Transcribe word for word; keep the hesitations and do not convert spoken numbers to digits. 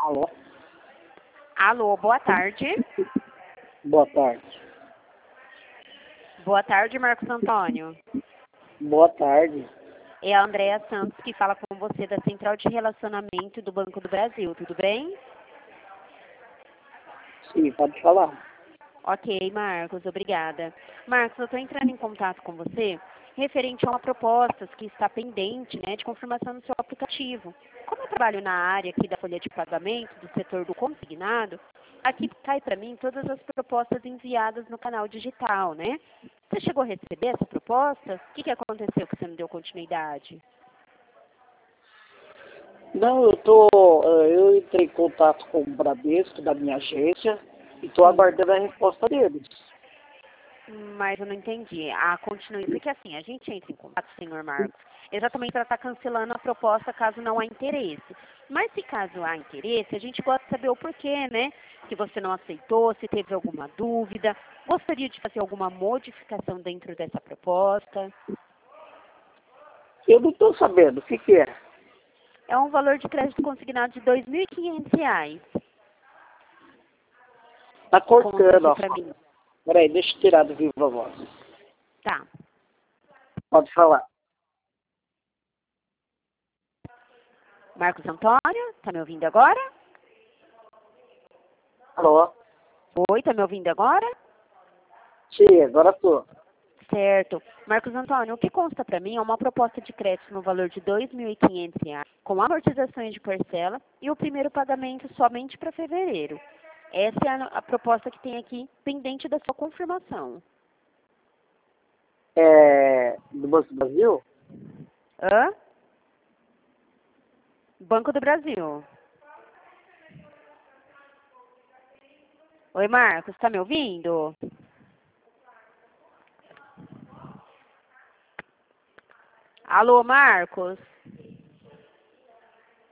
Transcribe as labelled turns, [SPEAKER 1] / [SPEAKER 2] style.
[SPEAKER 1] Alô?
[SPEAKER 2] Alô, boa tarde.
[SPEAKER 1] Boa tarde.
[SPEAKER 2] Boa tarde, Marcos Antônio.
[SPEAKER 1] Boa tarde.
[SPEAKER 2] É a Andréa Santos que fala com você da Central de Relacionamento do Banco do Brasil, tudo bem?
[SPEAKER 1] Sim, pode falar.
[SPEAKER 2] Ok, Marcos, obrigada. Marcos, eu estou entrando em contato com você referente a uma proposta que está pendente, né, de confirmação no seu aplicativo. Como eu trabalho na área aqui da folha de pagamento, do setor do consignado, aqui cai para mim todas as propostas enviadas no canal digital, né? Você chegou a receber essa proposta? O que, que aconteceu que você não deu continuidade?
[SPEAKER 1] Não, eu tô. eh, Eu entrei em contato com o Bradesco da minha agência e estou
[SPEAKER 2] Sim.
[SPEAKER 1] aguardando a resposta deles.
[SPEAKER 2] Mas eu não entendi. A continue, porque assim, a gente entra em contato, senhor Marcos, exatamente para estar cancelando a proposta caso não há interesse. Mas se caso há interesse, a gente gosta de saber o porquê, né? Se você não aceitou, se teve alguma dúvida, gostaria de fazer alguma modificação dentro dessa proposta.
[SPEAKER 1] Eu não estou sabendo o que, que é.
[SPEAKER 2] É um valor de crédito consignado de dois mil e quinhentos reais.
[SPEAKER 1] Tá
[SPEAKER 2] Consta
[SPEAKER 1] cortando,
[SPEAKER 2] aqui
[SPEAKER 1] ó.
[SPEAKER 2] para mim.
[SPEAKER 1] Peraí, deixa eu tirar do vivo a voz.
[SPEAKER 2] Tá.
[SPEAKER 1] Pode falar.
[SPEAKER 2] Marcos Antônio, tá me ouvindo agora?
[SPEAKER 1] Alô?
[SPEAKER 2] Oi, tá me ouvindo agora?
[SPEAKER 1] Sim, agora tô.
[SPEAKER 2] Certo. Marcos Antônio, o que consta para mim é uma proposta de crédito no valor de dois mil e quinhentos reais, com amortizações de parcela e o primeiro pagamento somente para fevereiro. Essa é a, a proposta que tem aqui pendente da sua confirmação.
[SPEAKER 1] É. Do Banco do Brasil?
[SPEAKER 2] Hã? Banco do Brasil. Oi, Marcos, está me ouvindo? Alô, Marcos?